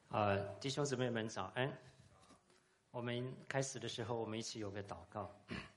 弟兄姊妹们早安。我们开始的时候，我们一起有个祷告。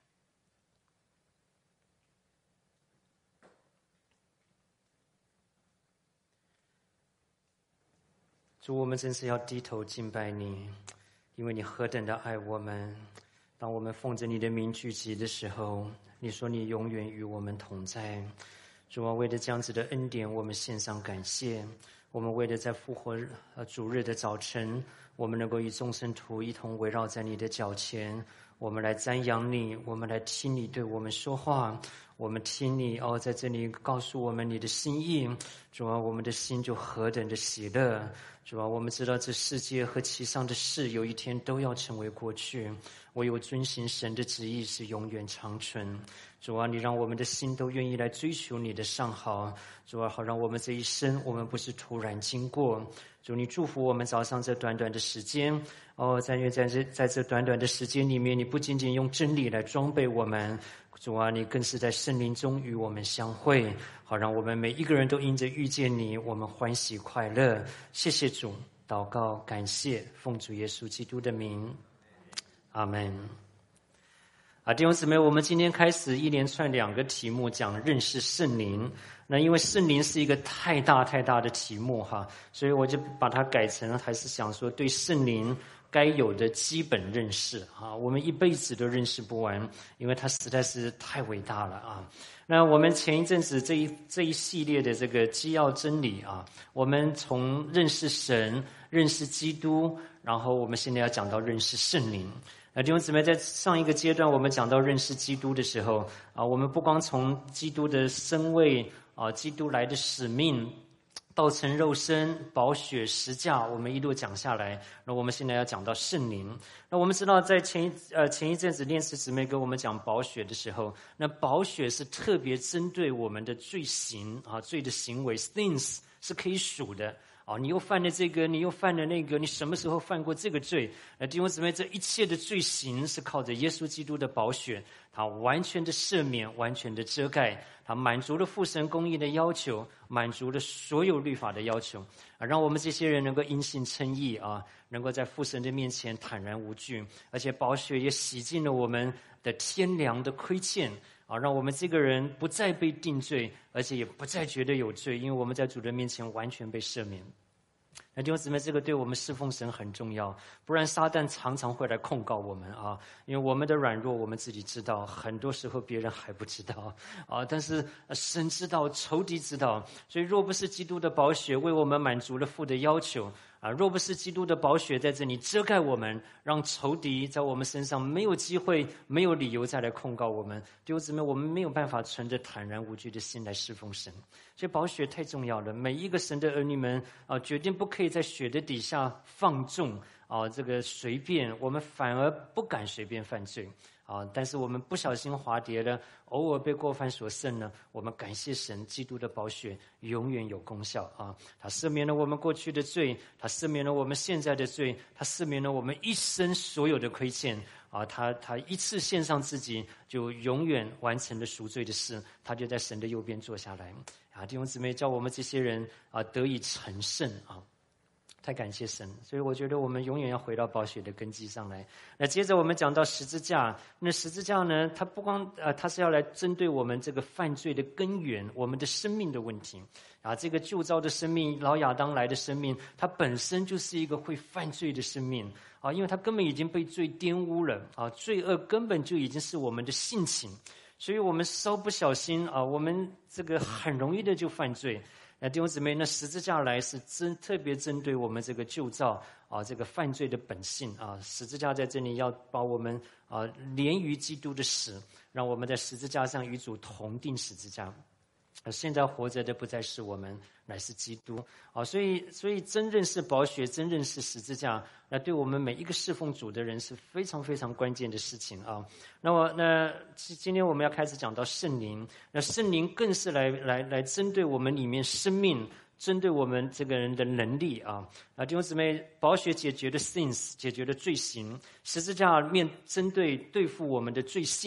主，我们真是要低头敬拜你，因为你何等的爱我们。当我们奉着你的名聚集的时候，你说你永远与我们同在。主啊，为了这样子的恩典，我们献上感谢。我们为了在复活主日的早晨，我们能够与众圣徒一同围绕在你的脚前，我们来瞻仰你，我们来听你对我们说话，我们听你在这里告诉我们你的心意。主啊，我们的心就何等的喜乐。主啊，我们知道这世界和其上的事有一天都要成为过去，唯有遵行神的旨意是永远长存。主啊，你让我们的心都愿意来追求你的上好。主啊，好让我们这一生我们不是突然经过。主，你祝福我们早上这短短的时间在这短短的时间里面，你不仅仅用真理来装备我们，主啊，你更是在圣灵中与我们相会，好让我们每一个人都因着遇见你，我们欢喜快乐。谢谢主，祷告感谢，奉主耶稣基督的名，阿们。弟兄姊妹，我们今天开始一连串2个题目讲认识圣灵。那因为圣灵是一个太大的题目所以我就把它改成还是想说对圣灵该有的基本认识我们一辈子都认识不完，因为它实在是太伟大了那我们前一阵子这一系列的这个基要真理我们从认识神、认识基督，然后我们现在要讲到认识圣灵。弟兄姊妹，在上一个阶段我们讲到认识基督的时候我们不光从基督的身位基督来的使命，道成肉身、宝血、十架，我们一路讲下来。那我们现在要讲到圣灵。那我们知道在前一阵子练词姊妹跟我们讲宝血的时候，那宝血是特别针对我们的罪行罪的行为 sins 是可以数的你又犯了这个，你又犯了那个，你什么时候犯过这个罪？弟兄姊妹，这一切的罪行是靠着耶稣基督的宝血，他完全的赦免，完全的遮盖，他满足了父神公义的要求，满足了所有律法的要求让我们这些人能够因信称义能够在父神的面前坦然无惧，而且宝血也洗净了我们的天良的亏欠让我们这个人不再被定罪，而且也不再觉得有罪，因为我们在主的面前完全被赦免。那弟兄姊妹，这个对我们侍奉神很重要，不然撒旦常常会来控告我们因为我们的软弱我们自己知道，很多时候别人还不知道但是神知道，仇敌知道，所以若不是基督的宝血为我们满足了父的要求若不是基督的宝血在这里遮盖我们，让仇敌在我们身上没有机会、没有理由再来控告我们，弟兄姊妹，我们没有办法存着坦然无惧的心来侍奉神。所以宝血太重要了，每一个神的儿女们决定不可以在血的底下放纵这个随便，我们反而不敢随便犯罪但是我们不小心滑跌了，偶尔被过犯所胜了，我们感谢神，基督的宝血永远有功效他赦免了我们过去的罪，他赦免了我们现在的罪，他赦免了我们一生所有的亏欠他一次献上自己，就永远完成了赎罪的事，他就在神的右边坐下来弟兄姊妹，叫我们这些人得以成圣太感谢神，所以我觉得我们永远要回到宝血的根基上来。那接着我们讲到十字架，那十字架呢，它不光它是要来针对我们这个犯罪的根源，我们的生命的问题这个旧造的生命，老亚当来的生命，它本身就是一个会犯罪的生命因为它根本已经被罪玷污了罪恶根本就已经是我们的性情，所以我们稍不小心我们这个很容易的就犯罪。弟兄姊妹，那十字架来是特别针对我们这个旧造这个犯罪的本性十字架在这里要把我们连于基督的死，让我们在十字架上与主同定十字架。现在活着的不再是我们，乃是基督所以真认识宝血，真认识十字架，那对我们每一个侍奉主的人是非常非常关键的事情那今天我们要开始讲到圣灵，那圣灵更是来针对我们里面生命，针对我们这个人的能力弟兄姊妹，宝血解决了 sins， 解决了罪行，十字架面针对对付我们的罪性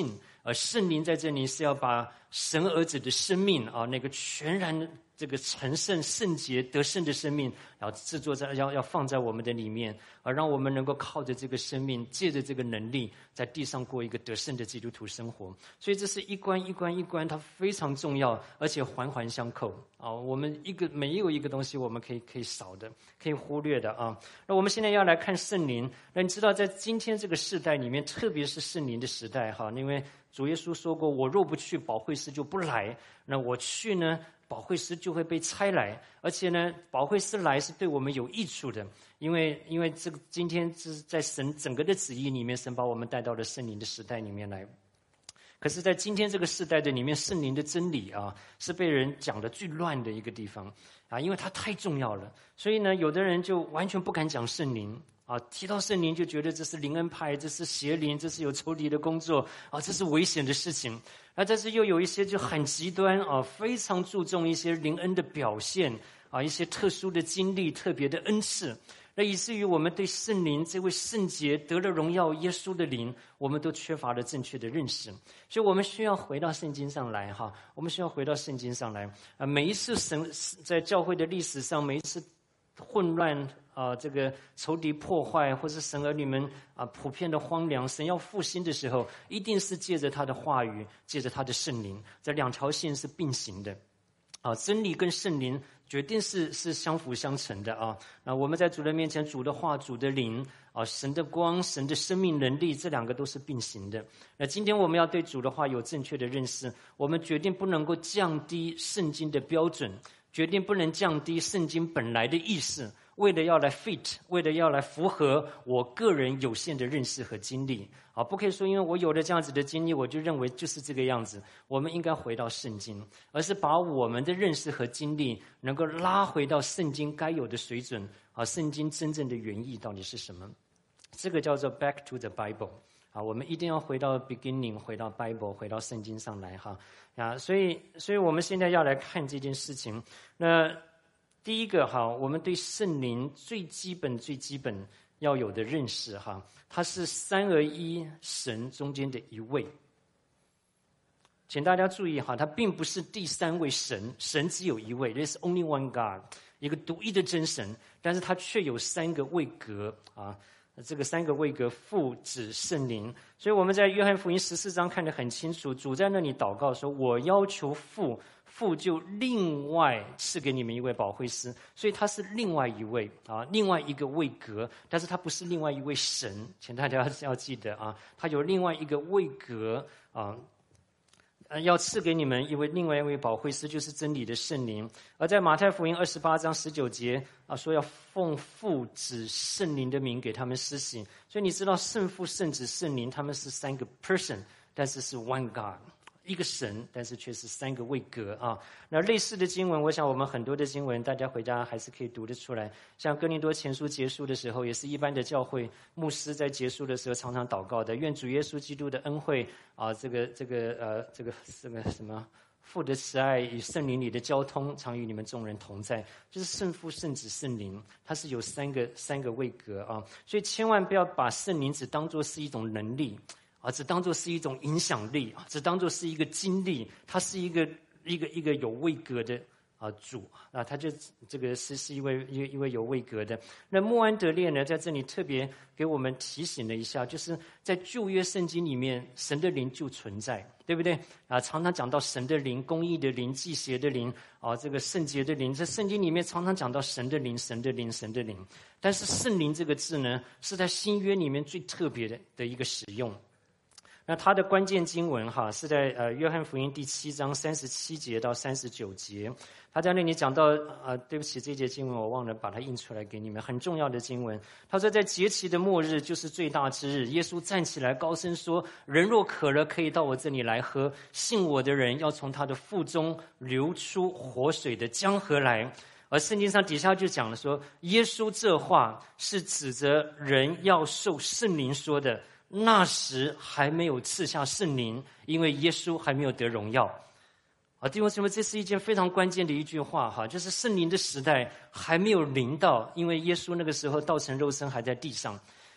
圣灵在这里是要把神儿子的生命那个全然这个成圣圣洁得胜的生命，要制作在要放在我们的里面，让我们能够靠着这个生命，借着这个能力，在地上过一个得胜的基督徒生活。所以这是一关一关一关，它非常重要，而且环环相扣我们没有一个东西我们可以少的，可以忽略的那我们现在要来看圣灵。那你知道，在今天这个时代里面，特别是圣灵的时代因为主耶稣说过，我若不去，保惠师就不来；那我去呢，保惠师就会被差来。而且呢，保惠师来是对我们有益处的，因为这个今天是在神整个的旨意里面，神把我们带到了圣灵的时代里面来。可是在今天这个时代的里面，圣灵的真理是被人讲的最乱的一个地方因为它太重要了。所以呢，有的人就完全不敢讲圣灵提到圣灵就觉得这是灵恩派，这是邪灵，这是有仇敌的工作这是危险的事情。但是又有一些就很极端非常注重一些灵恩的表现一些特殊的经历，特别的恩赐。那以至于我们对圣灵这位圣洁得了荣耀耶稣的灵，我们都缺乏了正确的认识。所以我们需要回到圣经上来我们需要回到圣经上来每一次神在教会的历史上，每一次混乱这个仇敌破坏，或是神儿女们普遍的荒凉，神要复兴的时候，一定是借着他的话语，借着他的圣灵，这两条线是并行的真理跟圣灵决定是相辅相成的那我们在主的面前，主的话，主的灵神的光，神的生命能力，这两个都是并行的。那今天我们要对主的话有正确的认识，我们决定不能够降低圣经的标准，决定不能降低圣经本来的意思，为了要来 fit， 为了要来符合我个人有限的认识和经历不可以说因为我有了这样子的经历，我就认为就是这个样子。我们应该回到圣经，而是把我们的认识和经历能够拉回到圣经该有的水准圣经真正的原意到底是什么。这个叫做 back to the Bible我们一定要回到 beginning， 回到 Bible， 回到圣经上来所以我们现在要来看这件事情。那第一个我们对圣灵最基本要有的认识它是三而一神中间的一位。请大家注意它并不是第三位神，神只有一位， There's only one God， 一个独一的真神，但是它却有三个位格这个三个位格，父子圣灵。所以我们在约翰福音14章看得很清楚，主在那里祷告说，我要求父就另外赐给你们一位保惠师。所以他是另外一位另外一个位格，但是他不是另外一位神，请大家要记得他有另外一个位格要赐给你们另外一位保惠师，就是真理的圣灵。而在马太福音28章19节说要奉父子圣灵的名给他们施洗。所以你知道圣父圣子圣灵他们是三个 person， 但是是 one God，一个神，但是却是三个位格那类似的经文，我想我们很多的经文大家回家还是可以读得出来。像哥林多前书结束的时候，也是一般的教会牧师在结束的时候常常祷告的，愿主耶稣基督的恩惠这个什么父的慈爱与圣灵里的交通常与你们众人同在。就是圣父圣子圣灵，它是有三个位格所以千万不要把圣灵只当作是一种能力只当作是一种影响力只当作是一个经历，它是一个有位格的主他就这个是一位有位格的。那穆安德烈呢，在这里特别给我们提醒了一下，就是在旧约圣经里面，神的灵就存在，对不对常常讲到神的灵，公义的灵，祭邪的灵这个圣洁的灵，在圣经里面常常讲到神的灵，神的灵，神的灵。但是圣灵这个字呢，是在新约里面最特别的一个使用。那它的关键经文是在约翰福音第7章37节到39节。他在那里讲到对不起，这节经文我忘了把它印出来给你们，很重要的经文。他说在节期的末日，就是最大之日，耶稣站起来高声说，人若渴了，可以到我这里来喝，信我的人要从他的腹中流出活水的江河来。而圣经上底下就讲了说，耶稣这话是指着人要受圣灵说的，那时还没有赐下圣灵，因为耶稣还没有得荣耀弟兄姊妹，这是一件非常关键的一句话就是圣灵的时代还没有临到，因为耶稣那个时候道成肉身还在地上。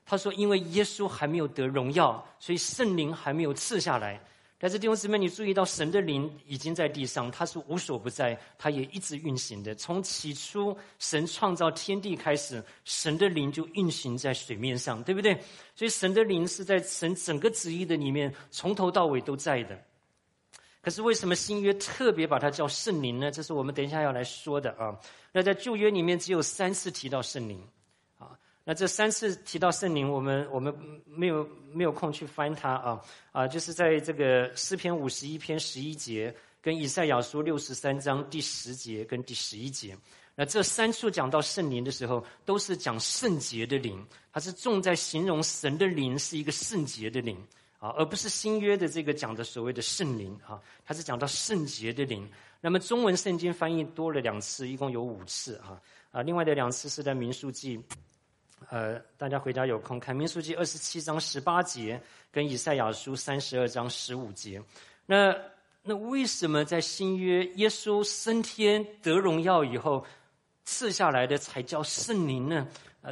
他说因为耶稣还没有得荣耀，所以圣灵还没有赐下来。但是弟兄姊妹，你注意到神的灵已经在地上，他是无所不在，他也一直运行的。从起初神创造天地开始，神的灵就运行在水面上，对不对？所以神的灵是在神整个旨意的里面，从头到尾都在的。可是为什么新约特别把它叫圣灵呢？这是我们等一下要来说的啊。那在旧约里面只有3次提到圣灵啊。那这3次提到圣灵，我们没有空去翻它啊，就是在这个诗篇51篇11节，跟以赛亚书63章第10节跟第11节。那这3处讲到圣灵的时候，都是讲圣洁的灵，它是重在形容神的灵是一个圣洁的灵啊，而不是新约的这个讲的所谓的圣灵啊，它是讲到圣洁的灵。那么中文圣经翻译多了2次，一共有5次啊，另外的2次是在民数记。大家回家有空看民数记27章18节跟以赛亚书32章15节。那为什么在新约耶稣升天得荣耀以后赐下来的才叫圣灵呢？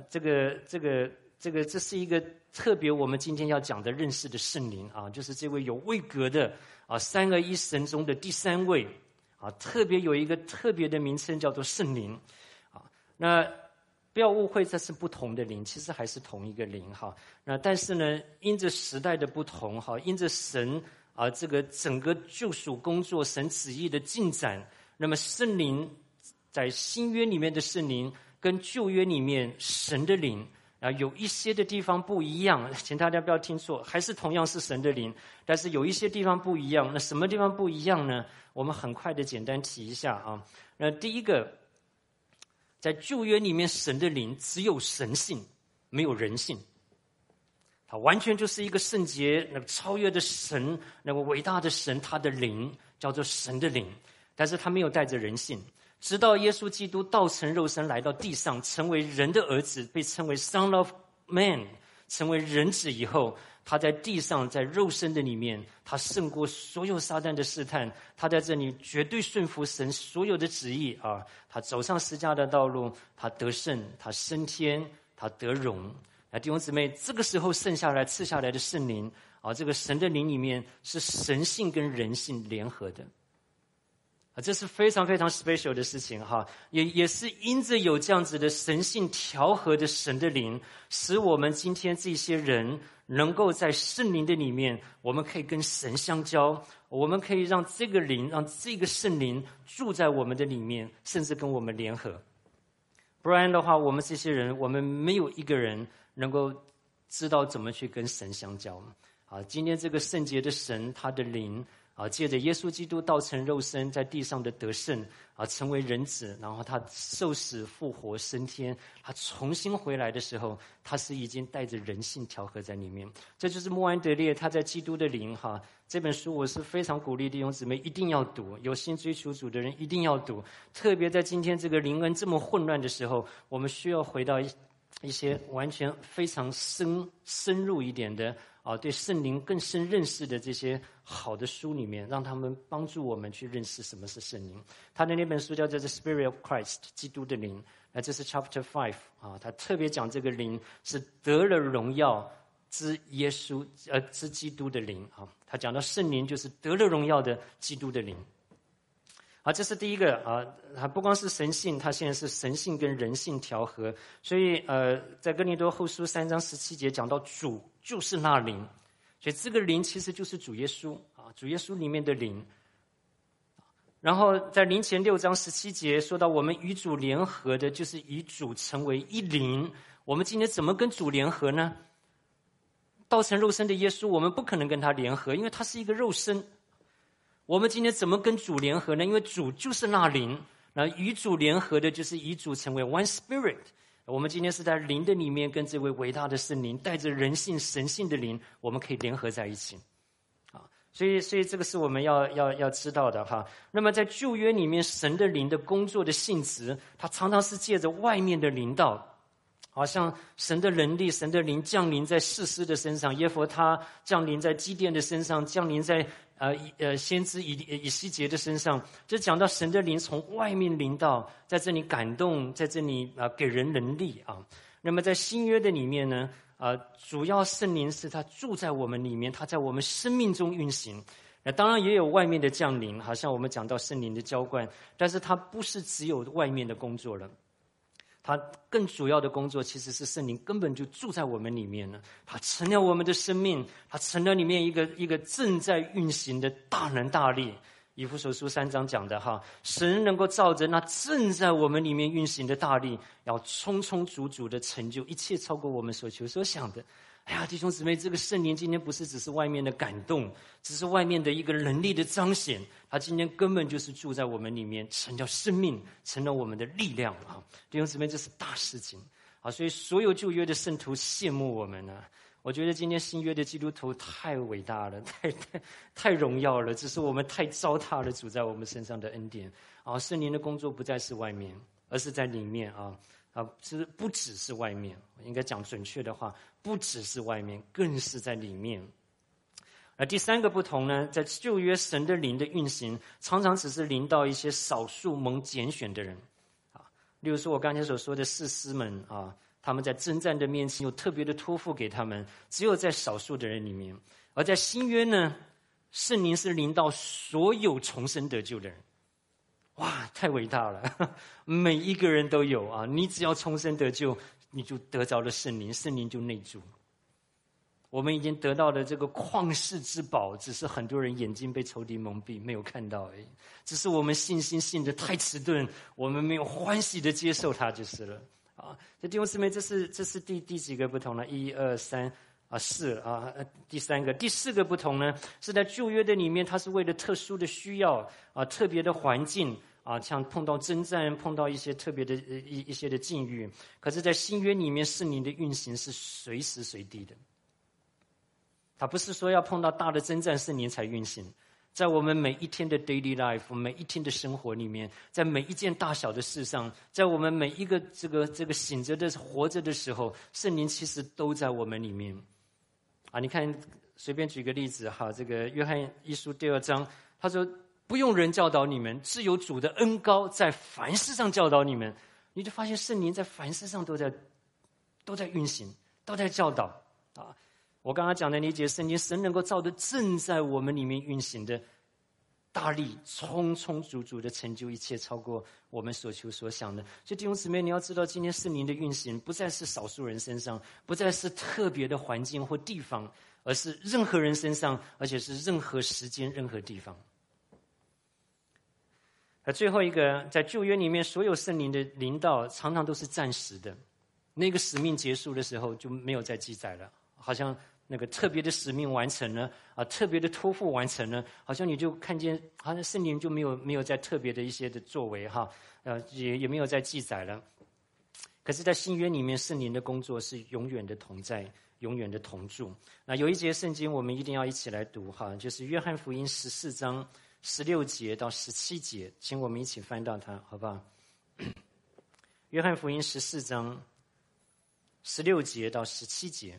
这是一个特别我们今天要讲的认识的圣灵啊，就是这位有位格的啊三而一神中的第3位啊，特别有一个特别的名称叫做圣灵啊。那不要误会，这是不同的灵，其实还是同一个灵哈。那但是呢，因着时代的不同哈，因着神啊这个整个救赎工作、神旨意的进展，那么圣灵在新约里面的圣灵跟旧约里面神的灵啊，有一些的地方不一样，请大家不要听错，还是同样是神的灵，但是有一些地方不一样。那什么地方不一样呢？我们很快的简单提一下啊。那第一个，在旧约里面，神的灵只有神性，没有人性。它完全就是一个圣洁、那个超越的神，那个伟大的神，他的灵叫做神的灵，但是他没有带着人性。直到耶稣基督道成肉身来到地上，成为人的儿子，被称为 Son of Man， 成为人子以后，他在地上在肉身的里面，他胜过所有撒旦的试探，他在这里绝对顺服神所有的旨意啊！他走上十架的道路，他得胜，他升天，他得荣。那弟兄姊妹，这个时候赐下来的圣灵啊，这个神的灵里面是神性跟人性联合的啊，这是非常非常 special 的事情哈，也是因着有这样子的神性调和的神的灵，使我们今天这些人能够在圣灵的里面，我们可以跟神相交，我们可以让这个灵，让这个圣灵住在我们的里面，甚至跟我们联合。不然的话，我们这些人，我们没有一个人能够知道怎么去跟神相交啊。今天这个圣洁的神，他的灵啊，借着耶稣基督道成肉身，在地上的得胜啊，成为人子，然后他受死复活升天，他重新回来的时候，他是已经带着人性调和在里面。这就是穆安德烈他在基督的灵哈，这本书我是非常鼓励弟兄姊妹一定要读，有心追求主的人一定要读。特别在今天这个灵恩这么混乱的时候，我们需要回到一些完全非常深入一点的啊，对圣灵更深认识的这些好的书里面，让他们帮助我们去认识什么是圣灵。他的那本书叫做《The Spirit of Christ》，基督的灵。那这是 Chapter 5啊，他特别讲这个灵是得了荣耀之耶稣之基督的灵啊。他讲到圣灵就是得了荣耀的基督的灵。好，这是第一个啊，它不光是神性，它现在是神性跟人性调和。所以在哥林多后书3章17节讲到主就是那灵，所以这个灵其实就是主耶稣啊，主耶稣里面的灵。然后在林前6章17节说到我们与主联合的就是与主成为一灵。我们今天怎么跟主联合呢？道成肉身的耶稣我们不可能跟他联合，因为他是一个肉身。我们今天怎么跟主联合呢？因为主就是那灵，那与主联合的就是与主成为 one spirit。我们今天是在灵的里面跟这位伟大的圣灵，带着人性神性的灵，我们可以联合在一起啊。所以这个是我们要知道的哈。那么在旧约里面，神的灵的工作的性质，它常常是借着外面的灵道。好像神的能力，神的灵降临在士师的身上，耶弗他降临在基甸的身上，降临在先知以西结的身上，就讲到神的灵从外面临到，在这里感动，在这里给人能力啊。那么在新约的里面呢， 主要圣灵是他住在我们里面，他在我们生命中运行。那当然也有外面的降临，好像我们讲到圣灵的浇灌，但是它不是只有外面的工作了。它更主要的工作其实是圣灵根本就住在我们里面了，它成了我们的生命，它成了里面一个正在运行的大能大力。以弗所书3章讲的神能够照着那正在我们里面运行的大力，要充充足足的成就一切超过我们所求所想的。哎呀，弟兄姊妹，这个圣灵今天不是只是外面的感动，只是外面的一个能力的彰显，他今天根本就是住在我们里面，成了生命，成了我们的力量啊！弟兄姊妹，这是大事情啊！所以所有旧约的圣徒羡慕我们啊！我觉得今天新约的基督徒太伟大了，太荣耀了，只是我们太糟蹋了主在我们身上的恩典啊！圣灵的工作不再是外面，而是在里面啊！是不只是外面，应该讲准确的话，不只是外面，更是在里面。而第三个不同呢，在旧约神的灵的运行，常常只是临到一些少数蒙拣选的人啊，例如说我刚才所说的士师们啊，他们在征战的面前有特别的托付给他们，只有在少数的人里面。而在新约呢，圣灵是临到所有重生得救的人。哇，太伟大了！每一个人都有啊！你只要重生得救，你就得着了圣灵，圣灵就内住。我们已经得到了这个旷世之宝，只是很多人眼睛被仇敌蒙蔽，没有看到而已。只是我们信心信得太迟钝，我们没有欢喜的接受它就是了啊！这弟兄姊妹，这是第几个不同呢？1、2、3。第三个，第四个不同呢，是在旧约的里面，它是为了特殊的需要特别的环境像碰到征战，碰到一些特别的一些的境遇。可是，在新约里面，圣灵的运行是随时随地的。它不是说要碰到大的征战，圣灵才运行。在我们每一天的 daily life， 每一天的生活里面，在每一件大小的事上，在我们每一个这个醒着的活着的时候，圣灵其实都在我们里面。你看，随便举个例子这个约翰一书第2章，他说不用人教导你们，只有主的恩膏在凡事上教导你们。你就发现圣灵在凡事上都在运行，都在教导我刚刚讲的那节圣经，神能够照着正在我们里面运行的大力，充充足足的成就一切，超过我们所求所想的。所以弟兄姊妹，你要知道，今天圣灵的运行不再是少数人身上，不再是特别的环境或地方，而是任何人身上，而且是任何时间、任何地方。而最后一个，在旧约里面，所有圣灵的临到常常都是暂时的，那个使命结束的时候就没有再记载了，好像那个特别的使命完成了特别的托付完成了，好像你就看见好像圣灵就没有再特别的一些的作为也没有再记载了。可是在新约里面，圣灵的工作是永远的同在，永远的同住。那有一节圣经我们一定要一起来读就是约翰福音14章16节到17节，请我们一起翻到它好不好？约翰福音14章16节到17节。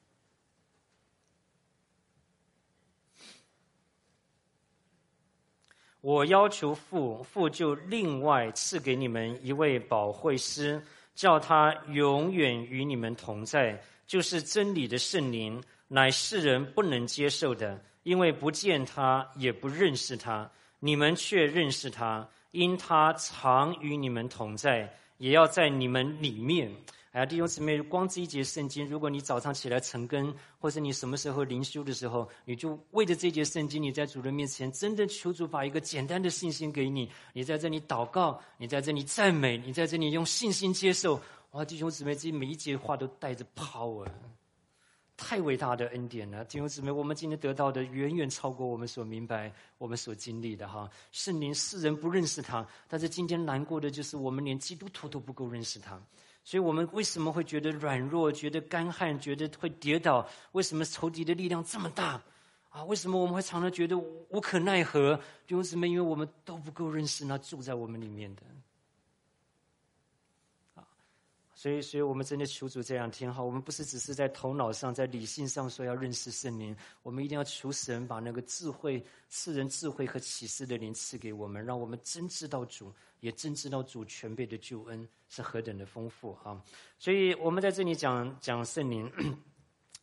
我要求父，父就另外赐给你们一位保惠师，叫他永远与你们同在，就是真理的圣灵，乃世人不能接受的，因为不见他，也不认识他。你们却认识他，因他常与你们同在，也要在你们里面。弟兄姊妹，光这一节圣经，如果你早上起来晨更，或者你什么时候灵修的时候，你就为着这节圣经，你在主人面前真的求主把一个简单的信心给你，你在这里祷告，你在这里赞美，你在这里用信心接受。弟兄姊妹，这每一节话都带着 power， 太伟大的恩典了。弟兄姊妹，我们今天得到的远远超过我们所明白，我们所经历的圣灵，世人不认识他，但是今天难过的就是我们连基督徒都不够认识他。所以我们为什么会觉得软弱，觉得干旱，觉得会跌倒？为什么仇敌的力量这么大为什么我们会常常觉得无可奈何？弟兄姊妹，因为我们都不够认识那住在我们里面的所以我们真的求主这两天我们不是只是在头脑上，在理性上说要认识圣灵，我们一定要求神把那个智慧，赐人智慧和启示的灵赐给我们，让我们真知道主，也真知道主全备的救恩是何等的丰富所以我们在这里讲圣灵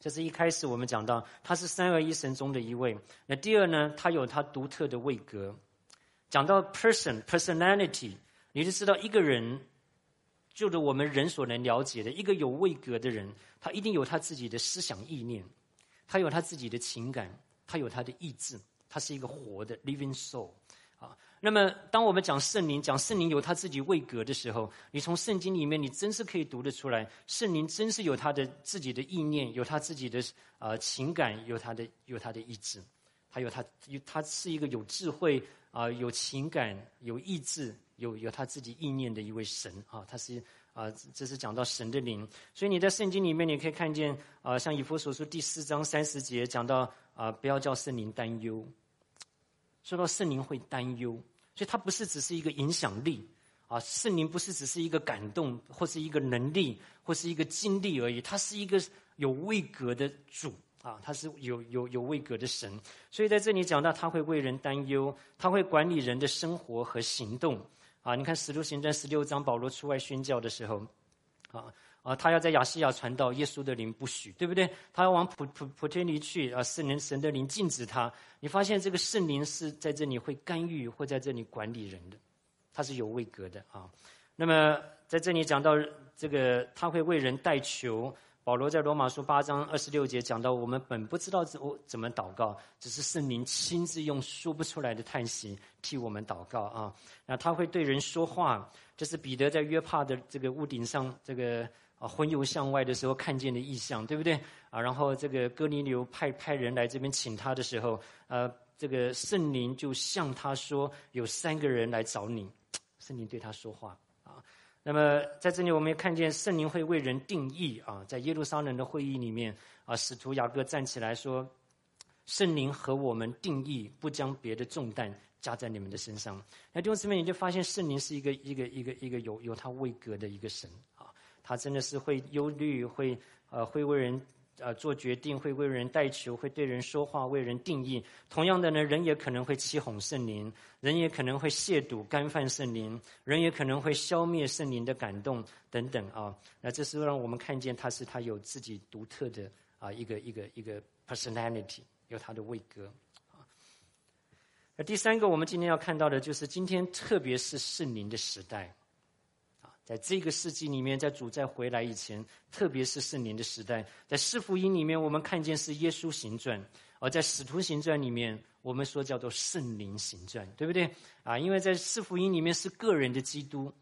这是一开始我们讲到，他是三而一神中的一位。那第二呢，他有他独特的位格。讲到 personality， 你就知道一个人，就着我们人所能了解的，一个有位格的人，他一定有他自己的思想意念，他有他自己的情感，他有他的意志，他是一个活的 living soul。那么当我们讲圣灵有他自己位格的时候，你从圣经里面你真是可以读得出来，圣灵真是有他的自己的意念，有他自己的情感，有他的意志，他是一个有智慧有情感有意志有他自己意念的一位神他是这是讲到神的灵。所以你在圣经里面你可以看见像以弗所书第4章30节讲到不要叫圣灵担忧。说到圣灵会担忧，所以它不是只是一个影响力圣灵不是只是一个感动或是一个能力或是一个经历而已，它是一个有位格的主他是有位格的神。所以在这里讲到他会为人担忧，他会管理人的生活和行动你看使徒行传16章保罗出外宣教的时候他要在亚细亚传道，耶稣的灵不许，对不对？他要往普天离去神的灵禁止他。你发现这个圣灵是在这里会干预或在这里管理人的，他是有位格的那么在这里讲到这个他会为人代求，保罗在罗马书8章26节讲到，我们本不知道怎么祷告，只是圣灵亲自用说不出来的叹息替我们祷告那他会对人说话，这是彼得在约帕的这个屋顶上这个魂游向外的时候看见的异象，对不对然后这个哥尼流派人来这边请他的时候这个圣灵就向他说有3个人来找你，圣灵对他说话那么在这里我们也看见圣灵会为人定义在耶路撒冷的会议里面使徒雅各站起来说，圣灵和我们定义不将别的重担加在你们的身上。那弟兄姊妹，你就发现圣灵是一个有他位格的一个神他真的是会忧虑，会为人做决定，会为人代求，会对人说话，为人定义。同样的呢，人也可能会欺哄圣灵，人也可能会亵渎干犯圣灵，人也可能会消灭圣灵的感动等等那这是让我们看见他有自己独特的一个 personality， 有他的位格那第三个我们今天要看到的就是今天特别是圣灵的时代在这个世纪里面，在主再回来以前，特别是圣灵的时代，在四福音里面我们看见是耶稣行传，而在使徒行传里面我们说叫做圣灵行传，对不对因为在四福音里面是个人的基督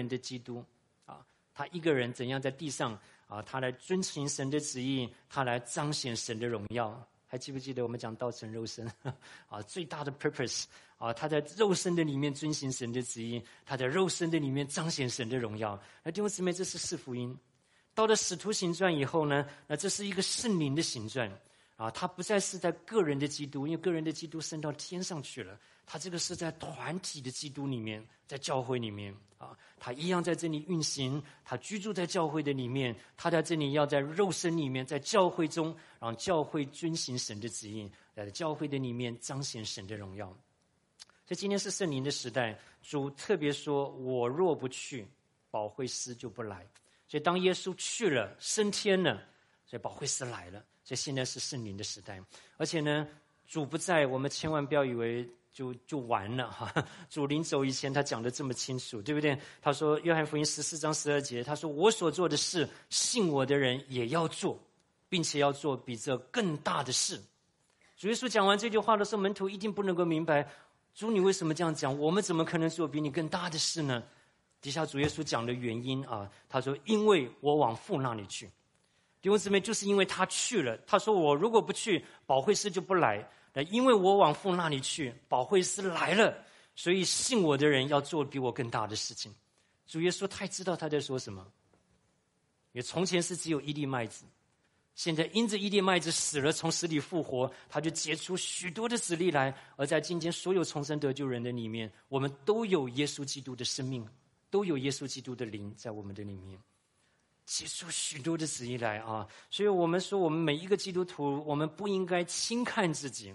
他一个人怎样在地上他来遵行神的旨意，他来彰显神的荣耀。还记不记得我们讲道成肉身最大的 purpose他在肉身的里面遵行神的旨意，他在肉身的里面彰显神的荣耀。那弟兄姊妹，这是四福音。到了使徒行传以后呢，那这是一个圣灵的行传他不再是在个人的基督，因为个人的基督升到天上去了，他这个是在团体的基督里面，在教会里面他一样在这里运行，他居住在教会的里面，他在这里要在肉身里面，在教会中让教会遵行神的旨意，在教会的里面彰显神的荣耀。所以今天是圣灵的时代，主特别说，我若不去，保惠师就不来。所以当耶稣去了，升天了，所以保惠师来了。所以现在是圣灵的时代，而且呢，主不在，我们千万不要以为就完了主临走以前他讲得这么清楚，对不对？他说约翰福音14章12节，他说我所做的事，信我的人也要做，并且要做比这更大的事。主耶稣讲完这句话的时候，门徒一定不能够明白，主你为什么这样讲？我们怎么可能做比你更大的事呢？底下主耶稣讲的原因他说因为我往父那里去。弟兄姊妹，就是因为他去了，他说我如果不去，保惠师就不来，因为我往父那里去，保惠师来了，所以信我的人要做比我更大的事情。主耶稣太知道他在说什么，因为从前是只有一粒麦子，现在因着一粒麦子死了，从死里复活，他就结出许多的子粒来。而在今天所有重生得救人的里面，我们都有耶稣基督的生命，都有耶稣基督的灵在我们的里面，结出许多的子粒来所以我们说，我们每一个基督徒，我们不应该轻看自己，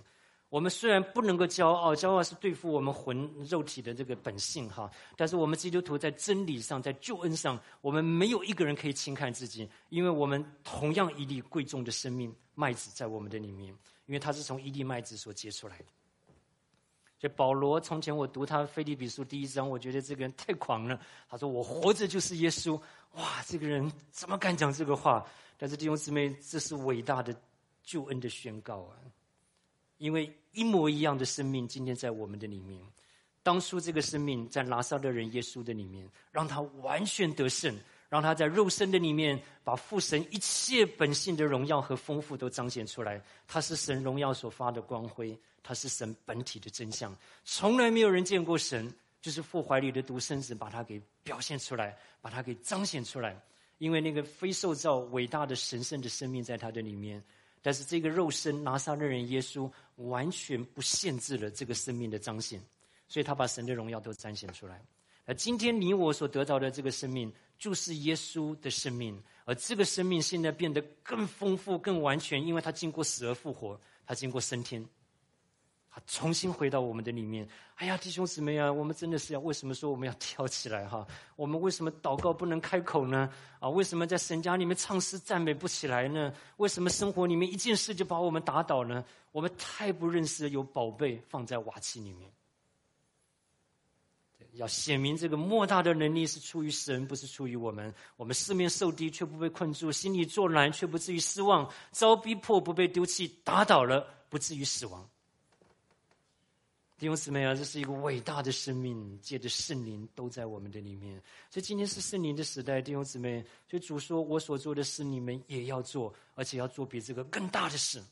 我们虽然不能够骄傲，骄傲是对付我们魂肉体的这个本性哈，但是我们基督徒在真理上，在救恩上，我们没有一个人可以轻看自己，因为我们同样一粒贵重的生命麦子在我们的里面，因为它是从一粒麦子所结出来的。所以保罗从前我读他腓立比书第1章，我觉得这个人太狂了。他说我活着就是耶稣，哇，这个人怎么敢讲这个话？但是弟兄姊妹，这是伟大的救恩的宣告啊！因为一模一样的生命今天在我们的里面，当初这个生命在拿撒勒人耶稣的里面，让他完全得胜，让他在肉身的里面把父神一切本性的荣耀和丰富都彰显出来。他是神荣耀所发的光辉，他是神本体的真相，从来没有人见过神，就是父怀里的独生子把他给表现出来，把他给彰显出来。因为那个非受造伟大的神圣的生命在他的里面，但是这个肉身拿撒勒人耶稣完全不限制了这个生命的彰显，所以他把神的荣耀都彰显出来。而今天你我所得到的这个生命就是耶稣的生命，而这个生命现在变得更丰富更完全，因为他经过死而复活，他经过升天，他重新回到我们的里面。哎呀，弟兄姊妹啊，我们真的是为什么说我们要跳起来哈？我们为什么祷告不能开口呢？为什么在神家里面唱诗赞美不起来呢？为什么生活里面一件事就把我们打倒呢？我们太不认识有宝贝放在瓦器里面。要显明这个莫大的能力是出于神，不是出于我们。我们四面受敌却不被困住，心里作难却不至于失望，遭逼迫不被丢弃，打倒了不至于死亡。弟兄姊妹啊，这是一个伟大的生命，借着圣灵都在我们的里面。所以今天是圣灵的时代，弟兄姊妹，所以主说我所做的事你们也要做，而且要做比这个更大的事。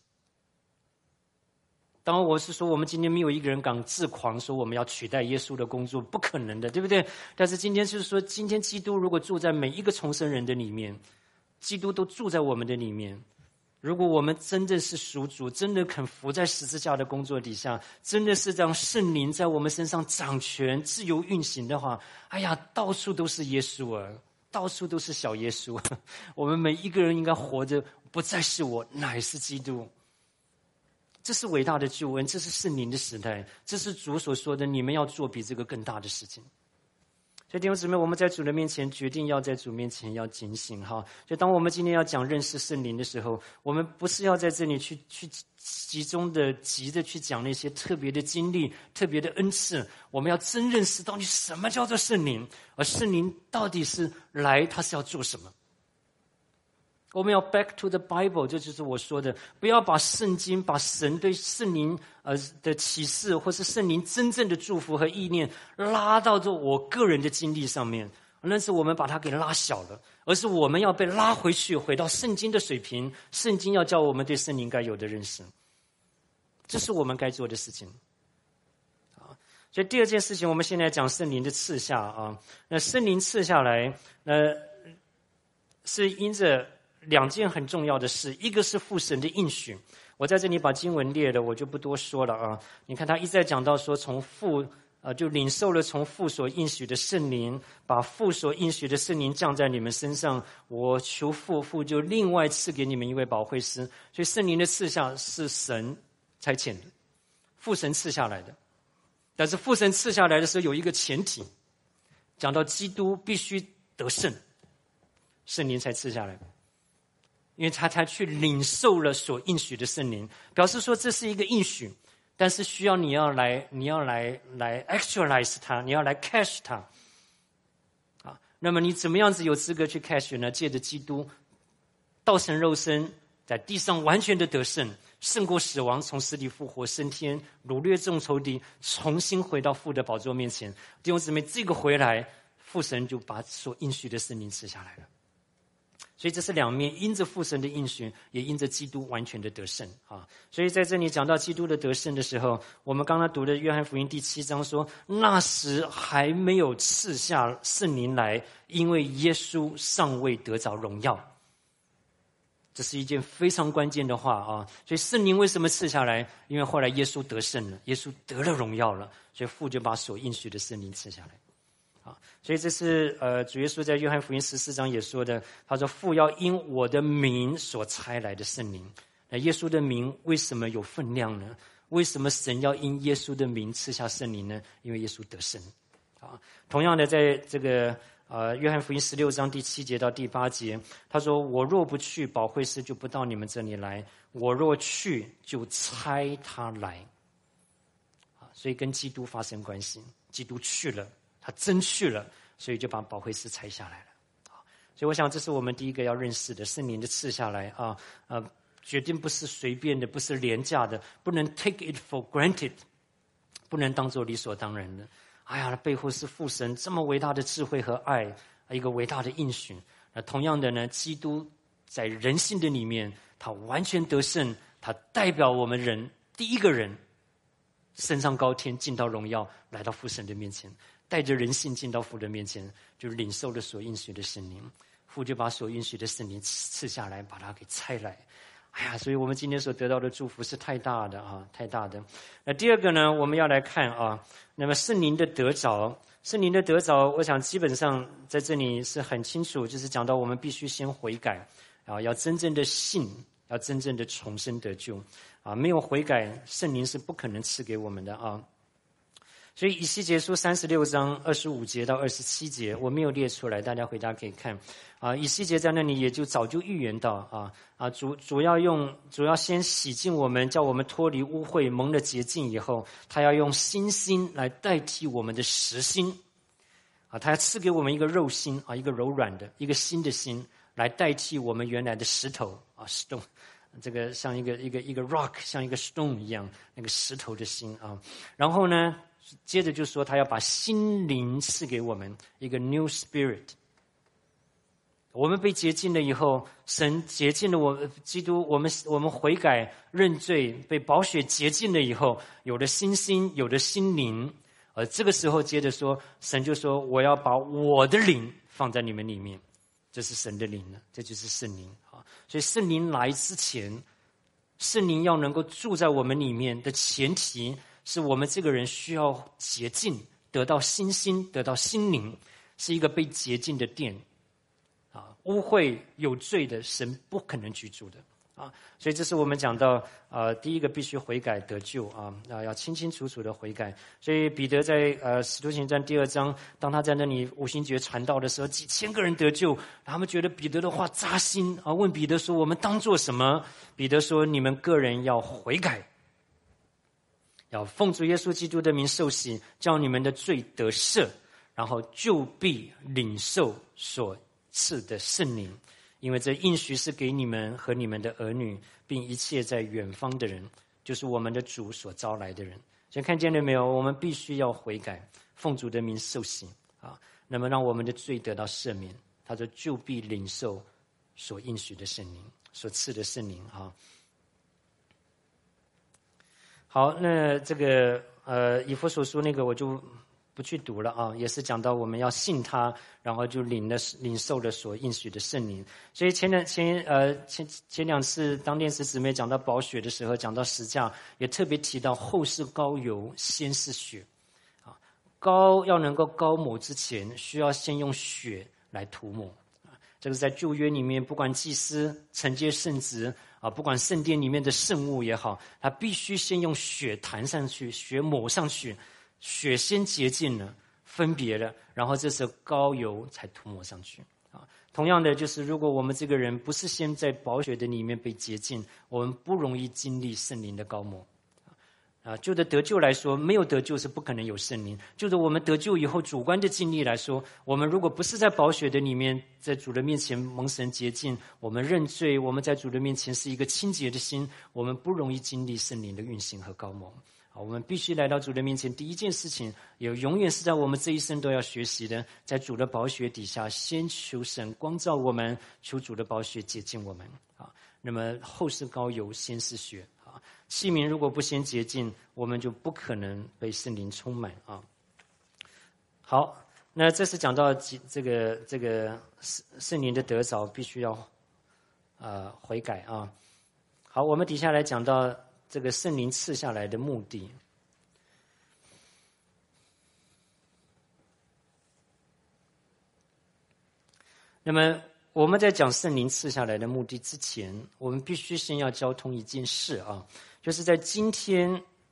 当然我是说我们今天没有一个人敢自狂说我们要取代耶稣的工作，不可能的，对不对？但是今天就是说，今天基督如果住在每一个重生人的里面，基督都住在我们的里面，如果我们真的是属主，真的肯服在十字架的工作底下，真的是让圣灵在我们身上掌权自由运行的话，哎呀，到处都是耶稣啊，到处都是小耶稣。我们每一个人应该活着不再是我，乃是基督。这是伟大的救恩，这是圣灵的时代，这是主所说的你们要做比这个更大的事情。所以弟兄姊妹，我们在主的面前决定要在主面前要警醒哈。所以当我们今天要讲认识圣灵的时候，我们不是要在这里去集中的急着去讲那些特别的经历特别的恩赐，我们要真认识到底什么叫做圣灵，而圣灵到底是来他是要做什么。我们要 back to the Bible， 这就是我说的，不要把圣经把神对圣灵的启示或是圣灵真正的祝福和意念拉到这我个人的经历上面，那是我们把它给拉小了，而是我们要被拉回去，回到圣经的水平，圣经要教我们对圣灵该有的认识，这是我们该做的事情。所以第二件事情，我们现在讲圣灵的赐下啊，那圣灵赐下来是因着两件很重要的事，一个是父神的应许，我在这里把经文列了，我就不多说了啊。你看他一再讲到说，从父就领受了从父所应许的圣灵，把父所应许的圣灵降在你们身上，我求父，父就另外赐给你们一位保惠师。所以圣灵的赐下是神差遣的，父神赐下来的。但是父神赐下来的时候有一个前提，讲到基督必须得胜，圣灵才赐下来，因为他才去领受了所应许的圣灵，表示说这是一个应许，但是需要你要来 actualize 它，你要来 catch 它啊。那么你怎么样子有资格去 catch 呢？借着基督道成肉身，在地上完全的得胜，胜过死亡，从死里复活升天，掳掠众仇敌，重新回到父的宝座面前。弟兄姊妹，这个回来，父神就把所应许的圣灵赐下来了。所以这是两面，因着父神的应许，也因着基督完全的得胜啊。所以在这里讲到基督的得胜的时候，我们刚才读的约翰福音第7章说，那时还没有赐下圣灵来，因为耶稣尚未得着荣耀。这是一件非常关键的话啊！所以圣灵为什么赐下来？因为后来耶稣得胜了，耶稣得了荣耀了，所以父就把所应许的圣灵赐下来。所以这是主耶稣在约翰福音14章也说的，他说父要因我的名所差来的圣灵。那耶稣的名为什么有分量呢？ 为什么神要因耶稣的名赐下圣灵呢？因为耶稣得胜。同样的，在这个约翰福音16章第7节到第8节，他说：“我若不去，保惠师就不到你们这里来；我若去，就差他来。”所以跟基督发生关系，基督去了，他真去了，所以就把保惠师差下来了。所以我想，这是我们第一个要认识的，圣灵的赐下来决定不是随便的，不是廉价的，不能 take it for granted， 不能当作理所当然的。背后是父神这么伟大的智慧和爱，一个伟大的应许。同样的呢，基督在人性的里面，他完全得胜，他代表我们人第一个人升上高天，进到荣耀，来到父神的面前，带着人性进到父的面前，就领受了所应许的圣灵。父就把所应许的圣灵赐下来，把它给差来。所以我们今天所得到的祝福是太大的太大的。那第二个呢，我们要来看那么圣灵的得着，圣灵的得着，我想基本上在这里是很清楚，就是讲到我们必须先悔改要真正的信，要真正的重生得救没有悔改，圣灵是不可能赐给我们的所以以西结书36章25节到27节我没有列出来，大家回家可以看以西结在那里也就早就预言到主要先洗净我们，叫我们脱离污秽，蒙了洁净以后，他要用新心来代替我们的实心他要赐给我们一个肉心一个柔软的一个新的心，来代替我们原来的石头stone， 这个像一个 rock， 像一个 stone 一样，那个石头的心然后呢接着就说他要把心灵赐给我们一个 new spirit。 我们被洁净了以后，神洁净了基督，我们悔改认罪，被宝血洁净了以后，有了新心，有了心灵这个时候接着说，神就说我要把我的灵放在你们里面，这是神的灵了，这就是圣灵所以圣灵来之前，圣灵要能够住在我们里面的前提是我们这个人需要洁净，得到新心，得到心灵，是一个被洁净的殿污秽有罪的神不可能居住的所以这是我们讲到第一个必须悔改得救要清清楚楚的悔改。所以彼得在使徒行传第2章，当他在那里五旬节传道的时候，几千个人得救，他们觉得彼得的话扎心问彼得说我们当做什么？彼得说你们个人要悔改，要奉主耶稣基督的名受洗，叫你们的罪得赦，然后就必领受所赐的圣灵，因为这应许是给你们和你们的儿女，并一切在远方的人，就是我们的主所招来的人。所以看见了没有？我们必须要悔改，奉主的名受洗那么让我们的罪得到赦免。他说就必领受所应许的圣灵，所赐的圣灵好，那这个以弗所书那个我就不去读了也是讲到我们要信他，然后就领受了所应许的圣灵。所以前两次当练习姊妹讲到宝血的时候，讲到十架，也特别提到后是膏油，先是血膏要能够膏抹之前，需要先用血来涂抹这个在旧约里面，不管祭司承接圣职不管圣殿里面的圣物也好，他必须先用血弹上去，血抹上去，血先洁净了，分别了，然后这时候膏油才涂抹上去同样的，就是如果我们这个人不是先在宝血的里面被洁净，我们不容易经历圣灵的膏抹就着得救来说，没有得救是不可能有圣灵。就着我们得救以后主观的经历来说，我们如果不是在宝血的里面，在主的面前蒙神洁净，我们认罪，我们在主的面前是一个清洁的心，我们不容易经历圣灵的运行和膏抹我们必须来到主的面前，第一件事情也永远是在我们这一生都要学习的，在主的宝血底下先求神光照我们，求主的宝血洁净我们那么后是膏油，先是血器皿如果不先洁净，我们就不可能被圣灵充满好，那这是讲到这个圣灵的得着必须要悔改好，我们底下来讲到这个圣灵赐下来的目的。那么我们在讲圣灵赐下来的目的之前，我们必须先要交通一件事就是在今天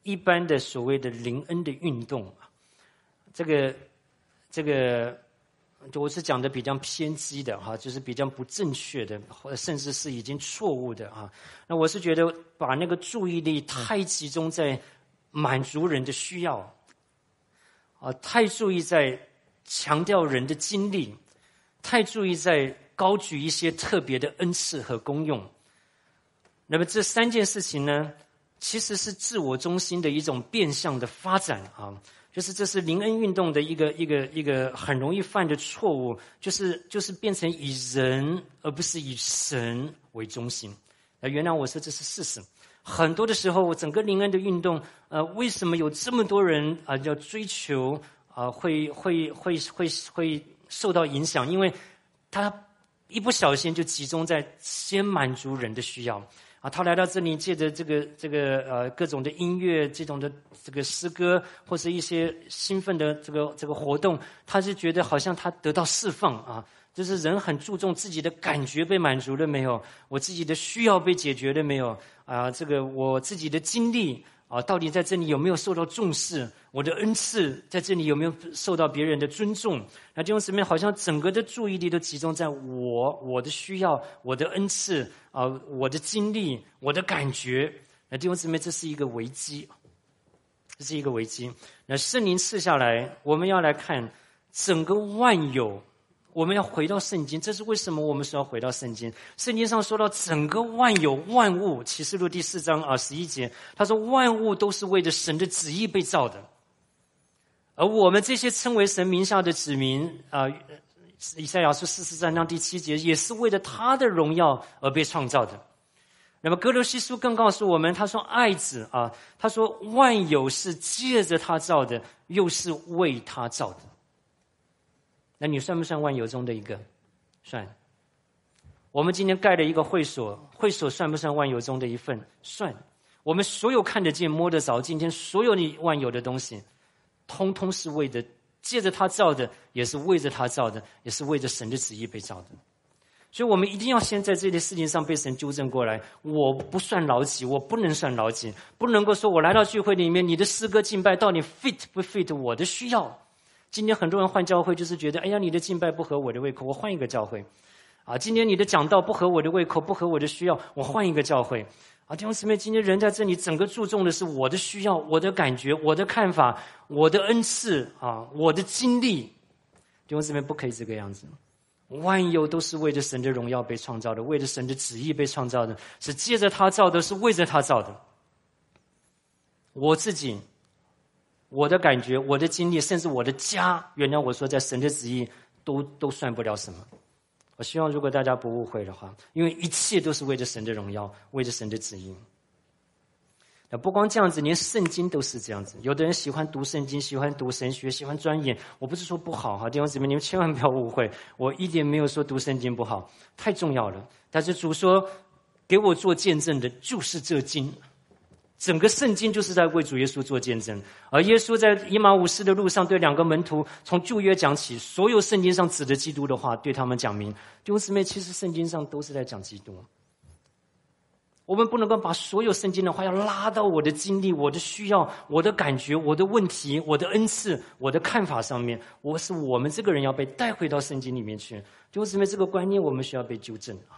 一般的所谓的灵恩的运动，这个我是讲的比较偏激的哈，就是比较不正确的，或者甚至是已经错误的啊。那我是觉得把那个注意力太集中在满足人的需要，太注意在强调人的经历，太注意在高举一些特别的恩赐和功用。那么这三件事情呢，其实是自我中心的一种变相的发展啊。就是这是灵恩运动的一个很容易犯的错误，就是变成以人而不是以神为中心。原谅我说这是事实。很多的时候，整个灵恩的运动，为什么有这么多人要追求会受到影响？因为他一不小心就集中在先满足人的需要。他来到这里，借着这个各种的音乐，这种的这个诗歌，或是一些兴奋的这个活动，他是觉得好像他得到释放啊，就是人很注重自己的感觉被满足了没有，我自己的需要被解决了没有啊，这个我自己的经历到底在这里有没有受到重视？我的恩赐在这里有没有受到别人的尊重？那弟兄姊妹，好像整个的注意力都集中在我的需要、我的恩赐我的经历、我的感觉。那弟兄姊妹，这是一个危机，这是一个危机。那圣灵赐下来，我们要来看整个万有。我们要回到圣经，这是为什么我们说要回到圣经？圣经上说到整个万有万物，启示录第4章11节，他说万物都是为着神的旨意被造的，而我们这些称为神名下的子民以赛亚书43章第7节，也是为了他的荣耀而被创造的。那么哥罗西书更告诉我们，他说爱子他说万有是借着他造的，又是为他造的。那你算不算万有中的一个？算。我们今天盖了一个会所，会所算不算万有中的一份？算。我们所有看得见摸得着，今天所有你万有的东西，通通是为着借着他造的，也是为着他造的，也是为着神的旨意被造的。所以我们一定要先在这件事情上被神纠正过来。我不算老几，我不能算老几，不能够说我来到聚会里面，你的诗歌敬拜到底 fit 不 fit 我的需要。今天很多人换教会，就是觉得哎呀，你的敬拜不合我的胃口，我换一个教会今天你的讲道不合我的胃口，不合我的需要，我换一个教会弟兄姊妹，今天人在这里整个注重的是我的需要，我的感觉，我的看法，我的恩赐我的经历。弟兄姊妹，不可以这个样子。万有都是为着神的荣耀被创造的，为着神的旨意被创造的，是借着他造的，是为着他造的。我自己，我的感觉，我的经历，甚至我的家，原谅我说在神的旨意都算不了什么。我希望如果大家不误会的话，因为一切都是为着神的荣耀，为着神的旨意。那不光这样子，连圣经都是这样子。有的人喜欢读圣经，喜欢读神学，喜欢钻研，我不是说不好弟兄姊妹，你们千万不要误会，我一点没有说读圣经不好，太重要了。但是主说给我做见证的就是这经，整个圣经就是在为主耶稣做见证。而耶稣在以马忤斯的路上对2个门徒从旧约讲起，所有圣经上指着基督的话对他们讲明。弟兄姊妹，其实圣经上都是在讲基督。我们不能够把所有圣经的话要拉到我的经历、我的需要、我的感觉、我的问题、我的恩赐、我的看法上面。我们这个人要被带回到圣经里面去。弟兄姊妹，这个观念我们需要被纠正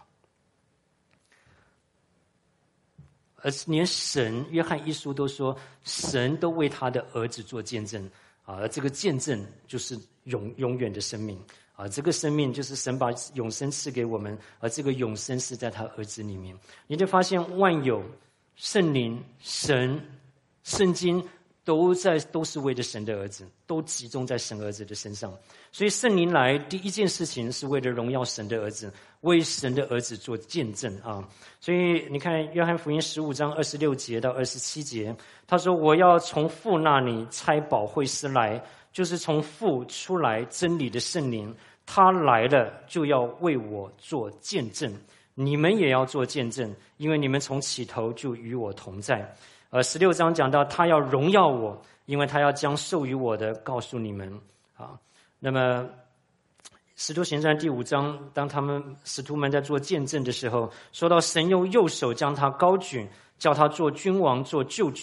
而连神约翰一书都说，神都为他的儿子做见证而这个见证就是永远的生命这个生命就是神把永生赐给我们，而这个永生是在他儿子里面。你就发现万有、圣灵、神、圣经都是为了神的儿子，都集中在神儿子的身上。所以圣灵来第一件事情是为了荣耀神的儿子，为神的儿子做见证所以你看约翰福音15章26节到27节，他说我要从父那里差保惠师来，就是从父出来真理的圣灵，他来了就要为我做见证，你们也要做见证，因为你们从起头就与我同在。16章讲到他要荣耀我，因为他要将授予我的告诉你们那么使徒行传第5章，当他们使徒们在做见证的时候，说到神用右手将他高举，叫他做君王做救主，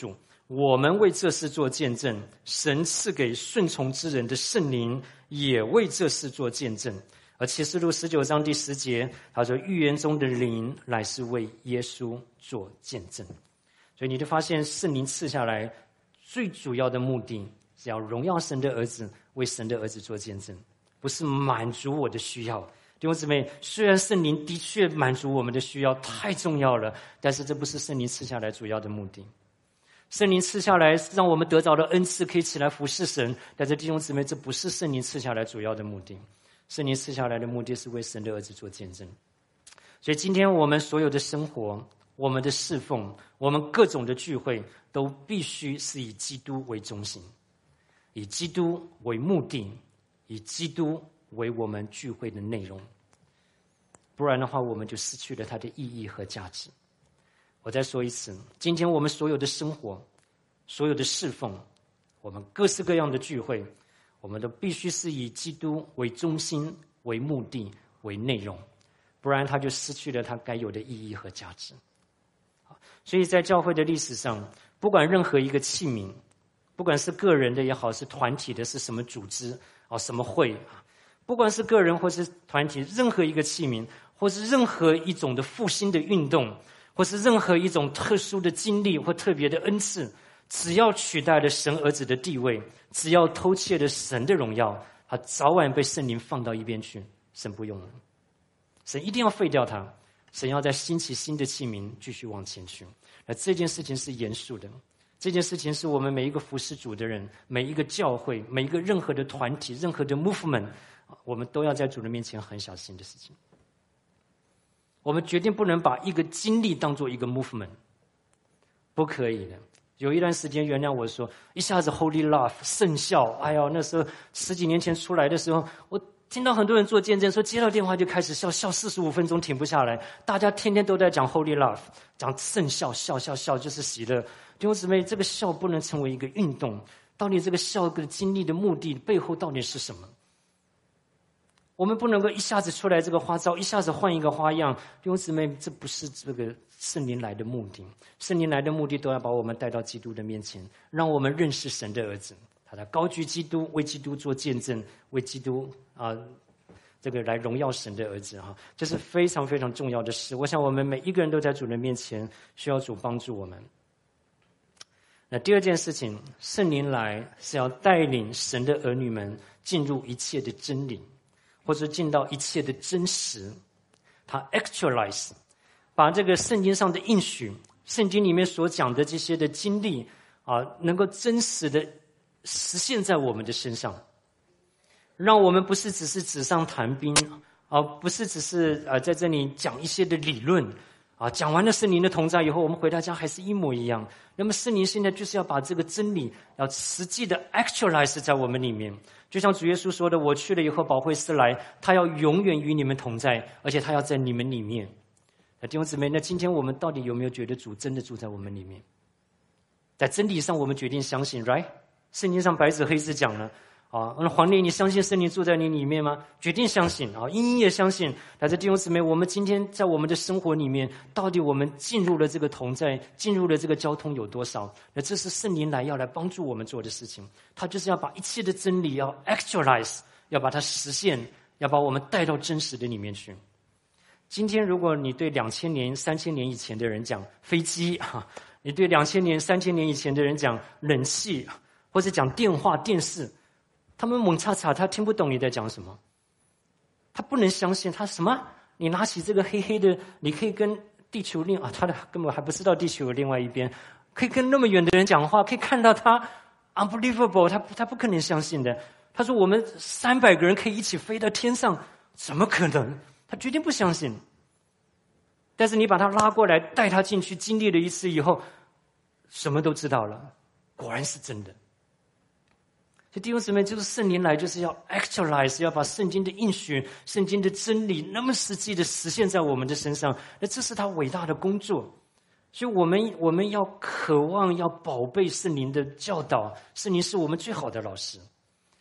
我们为这事做见证，神赐给顺从之人的圣灵也为这事做见证。而启示录19章第10节，他说预言中的灵乃是为耶稣做见证。所以你就发现圣灵赐下来最主要的目的是要荣耀神的儿子，为神的儿子做见证，不是满足我的需要。弟兄姊妹，虽然圣灵的确满足我们的需要，太重要了，但是这不是圣灵赐下来主要的目的。圣灵赐下来让我们得着的恩赐可以起来服侍神，但是弟兄姊妹，这不是圣灵赐下来主要的目的。圣灵赐下来的目的是为神的儿子做见证。所以今天我们所有的生活，我们的侍奉，我们各种的聚会，都必须是以基督为中心，以基督为目的，以基督为我们聚会的内容。不然的话，我们就失去了它的意义和价值。我再说一次，今天我们所有的生活，所有的侍奉，我们各式各样的聚会，我们都必须是以基督为中心、为目的、为内容，不然它就失去了它该有的意义和价值。所以在教会的历史上，不管任何一个器皿，不管是个人的也好，是团体的，是什么组织什么会，不管是个人或是团体，任何一个器皿，或是任何一种的复兴的运动，或是任何一种特殊的经历或特别的恩赐，只要取代了神儿子的地位，只要偷窃了神的荣耀，他早晚被圣灵放到一边去，神不用了，神一定要废掉它，神要再兴起新的器皿继续往前去。那这件事情是严肃的，这件事情是我们每一个服侍主的人，每一个教会，每一个任何的团体，任何的 movement， 我们都要在主的面前很小心的事情。我们决定不能把一个经历当作一个 movement， 不可以的。有一段时间，原谅我说，一下子 Holy Love 圣笑，哎呀，那时候10几年前出来的时候，我听到很多人做见证，说接到电话就开始笑45分钟停不下来，大家天天都在讲 Holy Love， 讲圣笑，笑就是喜乐。弟兄姊妹，这个笑不能成为一个运动，到底这个笑的经历的目的背后到底是什么？我们不能够一下子出来这个花招，一下子换一个花样。弟兄姊妹，这不是这个圣灵来的目的。圣灵来的目的都要把我们带到基督的面前，让我们认识神的儿子，他在高举基督，为基督做见证，为基督这个来荣耀神的儿子这是非常非常重要的事。我想我们每一个人都在主的面前需要主帮助我们。那第二件事情，圣灵来是要带领神的儿女们进入一切的真理，或者进到一切的真实，他 actualize， 把这个圣经上的应许，圣经里面所讲的这些的经历能够真实的实现在我们的身上，让我们不是只是纸上谈兵不是只是在这里讲一些的理论讲完了圣灵的同在以后，我们回到家还是一模一样。那么圣灵现在就是要把这个真理要实际的 actualize 在我们里面，就像主耶稣说的，我去了以后保惠师来，他要永远与你们同在，而且他要在你们里面。弟兄姊妹，那今天我们到底有没有觉得主真的住在我们里面？在真理上我们决定相信 right？ 圣经上白纸黑字讲了黄烈，你相信圣灵住在你里面吗？决定相信英也相信。但是弟兄姊妹，我们今天在我们的生活里面，到底我们进入了这个同在，进入了这个交通有多少？那这是圣灵来要来帮助我们做的事情，他就是要把一切的真理要 actualize， 要把它实现，要把我们带到真实的里面去。今天如果你对2000年3000年以前的人讲飞机你对2000年3000年以前的人讲冷气，或者讲电话电视，他们猛叉叉，他听不懂你在讲什么，他不能相信。他什么？你拿起这个黑黑的，你可以跟地球他根本还不知道地球有另外一边，可以跟那么远的人讲话，可以看到他 unbelievable， 他不可能相信的。他说我们300个人可以一起飞到天上，怎么可能？他决定不相信。但是你把他拉过来，带他进去，经历了一次以后，什么都知道了，果然是真的。弟兄姊妹，就是圣灵来就是要 actualize， 要把圣经的应许，圣经的真理那么实际的实现在我们的身上，那这是他伟大的工作。所以我们要渴望，要宝贝圣灵的教导，圣灵是我们最好的老师。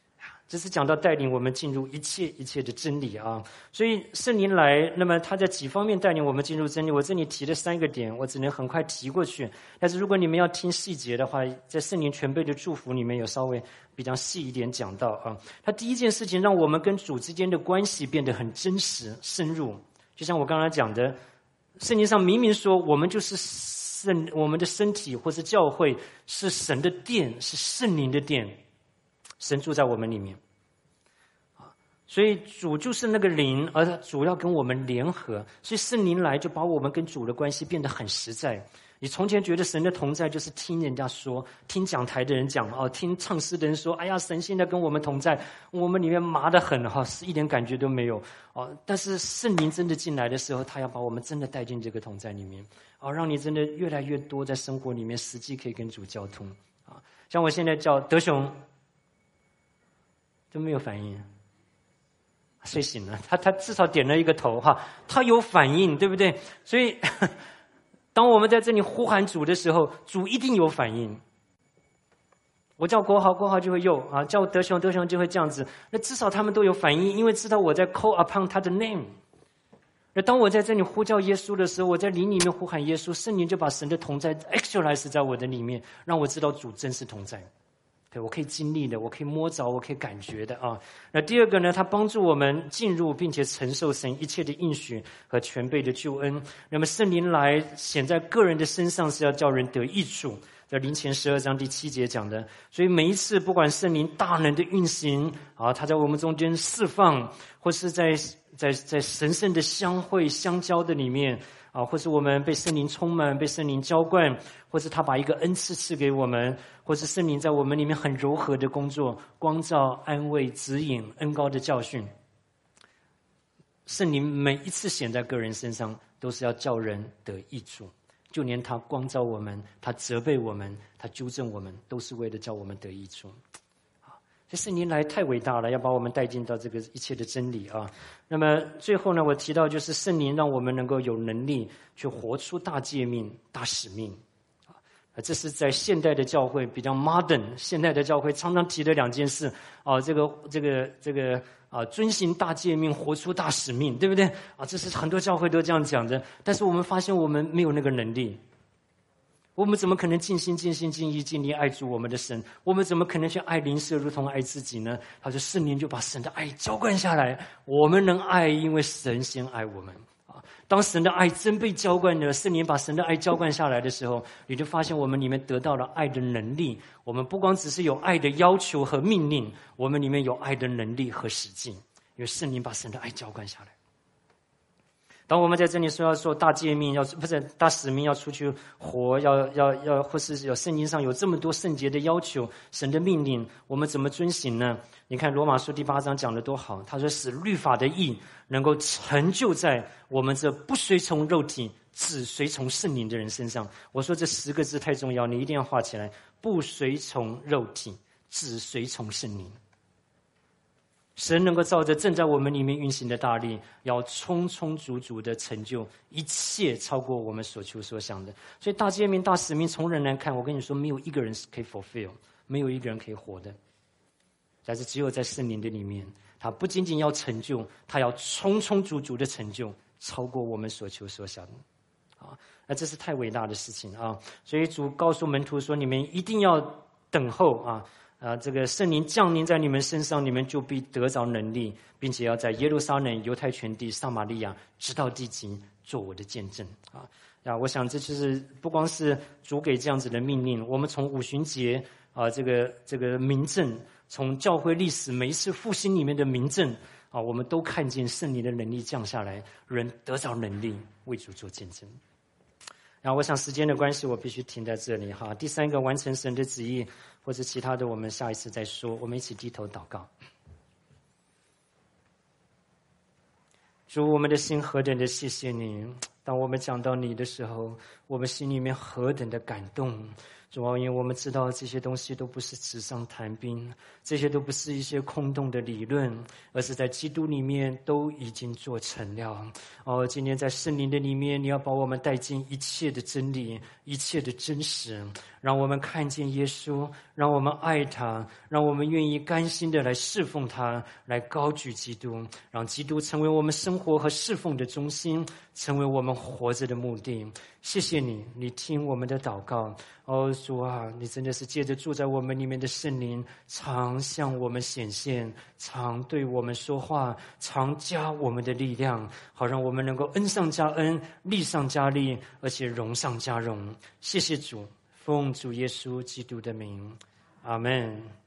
这是讲到带领我们进入一切的真理啊。所以圣灵来，那么他在几方面带领我们进入真理，我这里提了3个点，我只能很快提过去。但是如果你们要听细节的话，在圣灵全备的祝福里面有稍微比较细一点讲到啊。他第一件事情让我们跟主之间的关系变得很真实深入，就像我刚才讲的，圣经上明明说我们就是我们的身体或是教会是神的殿，是圣灵的殿，神住在我们里面。所以主就是那个灵，而主要跟我们联合，所以圣灵来就把我们跟主的关系变得很实在。你从前觉得神的同在就是听人家说，听讲台的人讲听唱诗的人说，哎呀，神现在跟我们同在，我们里面麻得很是一点感觉都没有但是圣灵真的进来的时候，他要把我们真的带进这个同在里面让你真的越来越多在生活里面实际可以跟主交通像我现在叫德雄都没有反应，睡醒了，他至少点了一个头他有反应，对不对？所以当我们在这里呼喊主的时候，主一定有反应。我叫国豪，国豪就会右叫德雄，德雄就会这样子。那至少他们都有反应，因为知道我在 call upon 他的 name。那当我在这里呼叫耶稣的时候，我在灵里面呼喊耶稣，圣灵就把神的同在 actualize 在我的里面，让我知道主真是同在。对，我可以经历的，我可以摸着，我可以感觉的那第二个呢，它帮助我们进入并且承受神一切的应许和全备的救恩。那么圣灵来显在个人的身上，是要叫人得益处，在林前12章第7节讲的。所以每一次不管圣灵大能的运行他在我们中间释放，或是在神圣的相会相交的里面或是我们被圣灵充满，被圣灵浇灌，或是他把一个恩赐赐给我们，或是圣灵在我们里面很柔和的工作，光照、安慰、指引、恩膏的教训。圣灵每一次显在个人身上，都是要叫人得益处，就连他光照我们，他责备我们，他纠正我们，都是为了叫我们得益处。所以圣灵来太伟大了，要把我们带进到这个一切的真理那么最后呢，我提到就是圣灵让我们能够有能力去活出大诫命、大使命这是在现代的教会比较 modern， 现代的教会常常提的2件事这个遵行大诫命，活出大使命，对不对这是很多教会都这样讲的。但是我们发现我们没有那个能力，我们怎么可能尽心尽心尽意尽力爱主我们的神？我们怎么可能去爱邻舍如同爱自己呢？他说圣灵就把神的爱浇灌下来，我们能爱，因为神先爱我们当神的爱真被浇灌了，圣灵把神的爱浇灌下来的时候，你就发现我们里面得到了爱的能力。我们不光只是有爱的要求和命令，我们里面有爱的能力和实际，因为圣灵把神的爱浇灌下来。当我们在这里说要做大诫命，不是大使命，要出去活，要或是有圣经上有这么多圣洁的要求，神的命令，我们怎么遵行呢？你看罗马书第8章讲得多好，他说使律法的义能够成就在我们这不随从肉体只随从圣灵的人身上。我说这10个字太重要，你一定要画起来，不随从肉体只随从圣灵。神能够照着正在我们里面运行的大力，要充充足足的成就一切超过我们所求所想的。所以大诫命、大使命从人来看，我跟你说，没有一个人是可以 fulfill， 没有一个人可以活的。但是只有在圣灵的里面，他不仅仅要成就，他要充充足足的成就，超过我们所求所想的。那这是太伟大的事情所以主告诉门徒说，你们一定要等候这个圣灵降临在你们身上，你们就必得着能力，并且要在耶路撒冷、犹太全地、撒玛利亚直到地极做我的见证我想这就是不光是主给这样子的命令，我们从五旬节这个明证，从教会历史每一次复兴里面的明证我们都看见圣灵的能力降下来，人得着能力为主做见证。然后我想时间的关系，我必须停在这里第3个，完成神的旨意，或者其他的我们下一次再说。我们一起低头祷告。主，我们的心何等的谢谢你，当我们讲到你的时候，我们心里面何等的感动。 主啊，因为我们知道这些东西都不是纸上谈兵，这些都不是一些空洞的理论，而是在基督里面都已经做成了。今天在圣灵的里面，你要把我们带进一切的真理，一切的真实，让我们看见耶稣，让我们爱他，让我们愿意甘心的来侍奉他，来高举基督，让基督成为我们生活和侍奉的中心，成为我们活着的目的。谢谢你，你听我们的祷告。主啊，你真的是借着住在我们里面的圣灵，常向我们显现，常对我们说话，常加我们的力量，好让我们能够恩上加恩，利上加利，而且荣上加荣。谢谢主，奉主耶稣基督的名，阿们。